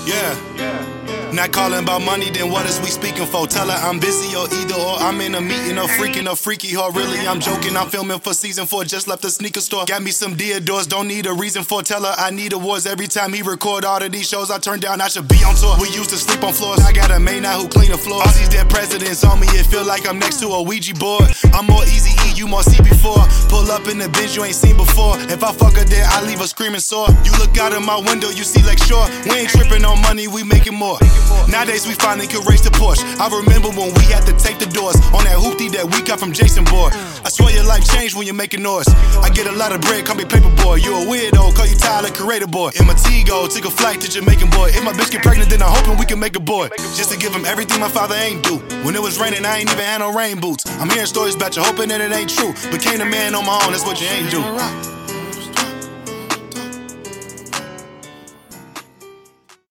Yeah. Not calling about money, then what is we speaking for? Tell her I'm busy or either or I'm in a meeting or freaking or freaky or really I'm joking. I'm filming for season 4, just left the sneaker store. Got me some Diodors, don't need a reason for. Tell her I need awards every time he record all of these shows I turn down. I should be on tour. We used to sleep on floors. I got a maid now who clean the floor. All these dead presidents on me, it feel like I'm next to a Ouija board. I'm more easy E, you more C4. Pull up in the Benz you ain't seen before. If I fuck her there, I leave her screaming sore. You look out of my window, you see Lake Shore. We ain't tripping on money, we making more. Nowadays we finally could race the Porsche. I remember when we had to take the doors on that hoopty that we got from Jason Board. I swear your life changed when you're making noise. I get a lot of bread, call me Paperboy. You a weirdo, call you Tyler, Creator Boy. In my Tigo, took a flight to Jamaican boy. If my bitch get pregnant, then I'm hoping we can make a boy. Just to give him everything my father ain't do. When it was raining, I ain't even had no rain boots. I'm hearing stories about you, hoping that it ain't true. Became a man on my own, that's what you ain't do.